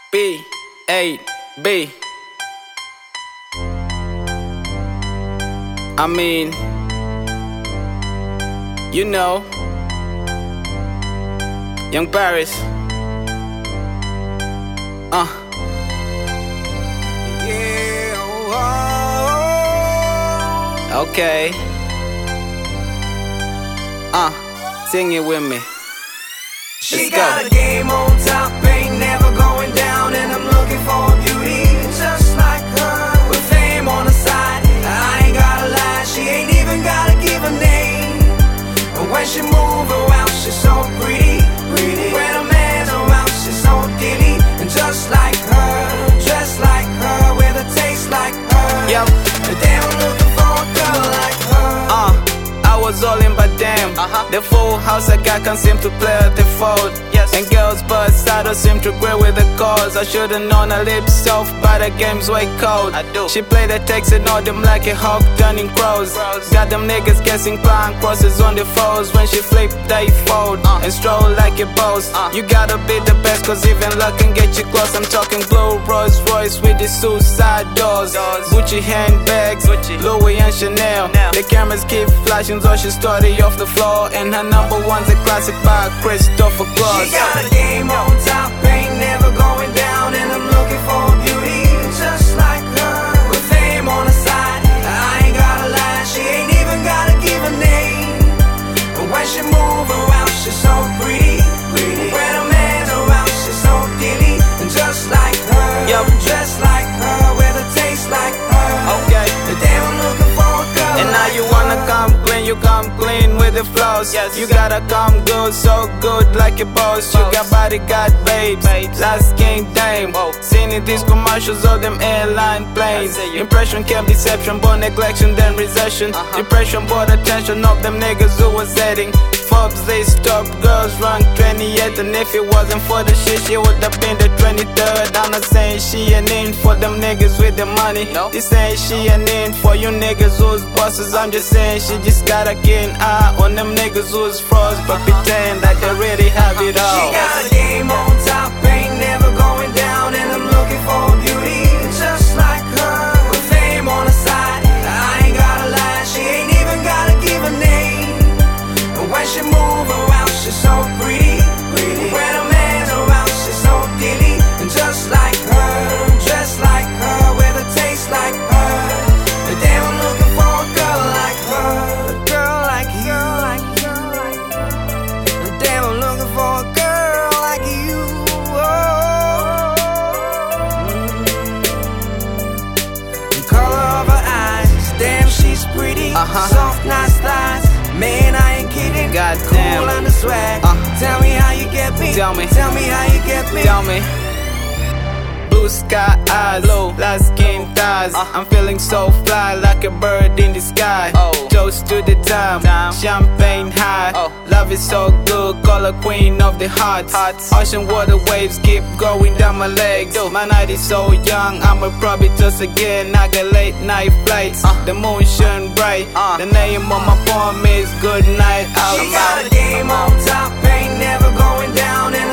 B8B. I mean, you know, Young Paris. Yeah, Okay. Sing it with me. She Let's got go. a game on top, ain't never going down, and I'm looking for a beauty just like her, with fame on the side. I ain't gotta lie, she ain't even gotta give a name. And when she move around, she's so pretty. When a man's around, she's so dilly. And just like her, dressed like her, with a taste like her. Yep. Damn, I'm looking for a girl like her. I was all in, but damn, the full house I got can't seem to play at the fold. Yes. And girls but I don't seem to agree with the cause. I should've known her lips soft, but the game's way cold. I do. She played the text and all them like a hawk turning crows. Got them niggas guessing flying crosses on the foes. When she flip, they fold and stroll like a boss. You gotta be the best, cause even luck can get you close. I'm talking blue Rolls Royce with the suicide doors, Gucci handbags, Louis and Chanel. The cameras keep flashing, so she started off the floor. And her number one's a classic by Christopher Cross. She got a game on top, ain't never going down, and I'm looking for a beauty just like her, with fame on the side. I ain't gotta lie, she ain't even gotta give a name. But when she move around, she's so pretty. When a man's around, she's so dilly. And just like her, dressed like her, with a taste like her. Okay. Damn, I'm looking for a girl. And now like you her. wanna come clean, you come clean with the flaws. Yes. You gotta come good, so good like a boss. You got body, got babes, last king dame. Seen in these commercials of them airline planes. Impression came deception, born neglection, then recession. Depression brought attention of them niggas who was heading. Forbes list top girls rank 28, and if it wasn't for the shit, she would have been the 23rd. I'm not saying she ain't in for them niggas with the money. This ain't she ain't in for you niggas who's bosses. I'm just saying she just gotta get an eye on them niggas who's froze, but pretend like they really have it all. She got a game on top, ain't never going down, and I'm looking for a beauty just like her, with fame on the side. I ain't gotta lie, she ain't even gotta give a name. And when she move around, she's so pretty. When a man's around, she's so dilly. And just like her, dressed like her, with a taste like her. But damn, I'm looking for a girl like her, a girl like you. Damn, I'm looking for a girl like you. The color of her eyes, damn, she's pretty. Soft, nice thighs, man, I ain't kidding. Goddamn. Cool on the swag. Tell me how you get me. Tell me. Tell me how you get me. Tell me. Blue sky eyes, low, light skin thighs. I'm feeling so fly like a bird in the sky. Toast to the time, champagne high. Love is so good, call her queen of the hearts. Ocean water waves keep going down my legs. My night is so young, I'ma probably just again. I got late night flights, the moon shine bright. The name of my poem is Good Night Out. She got a game on top, ain't never going down, and